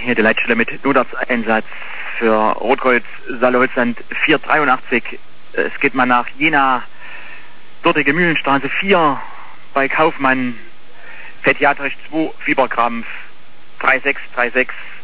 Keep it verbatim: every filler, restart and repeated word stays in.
hier die Leitstelle mit Notarzteinsatz für Rotkreuz Saale-Holzland vier dreiundachtzig. Es geht mal nach Jena, dortige Mühlenstraße vier bei Kaufmann, pädiatrisch zwei, Fieberkrampf drei sechs drei sechs.